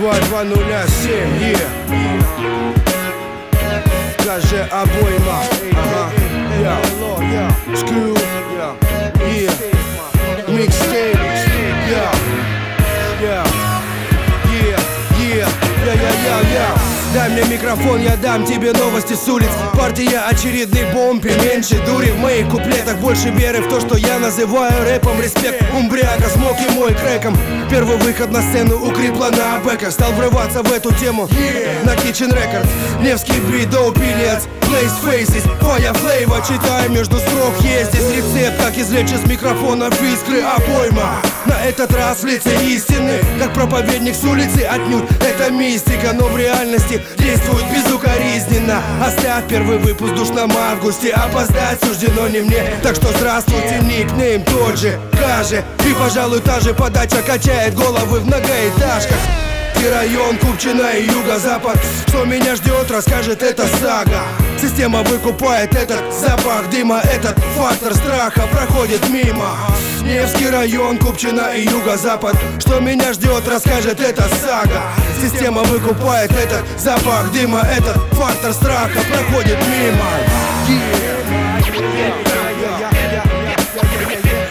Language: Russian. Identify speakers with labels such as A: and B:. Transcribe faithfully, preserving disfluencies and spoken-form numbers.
A: два два ноль семь, yeah. Скажи обойма, ага, yeah. Скрю, yeah. Mixtape, yeah. Yeah. Yeah, yeah, yeah, yeah, yeah. Дай мне микрофон, я дам тебе новости с улиц. Партия очередный бомб и меньше дури. В моих куплетах больше веры в то, что я называю рэпом. Респект, умбряка, смог и мой крэком. Первый выход на сцену у Крипла на бэках. Стал врываться в эту тему, yeah. На Kitchen Records. Невский бит, доу пилец, Place Faces, Fire Flavor. Читай между строк, есть здесь рецепт, как извлечь из микрофонов искры обойма. На этот раз в лице истины, как проповедник с улицы. Отнюдь это мистика, но в реальности действует безукоризненно. Оставь первый выпуск в душном августе. Опоздать суждено не мне. Так что здравствуйте, никнейм тот же, Каже. И, пожалуй, та же подача качает головы в многоэтажках. И район Купчино и юго-запад. Что меня ждет, расскажет эта сага. Система выкупает этот запах дыма. Этот фактор страха проходит мимо. Невский район, Купчино и юго-запад. Что меня ждет, расскажет эта сага. Система выкупает этот запах дыма. Этот фактор страха проходит мимо. Yeah.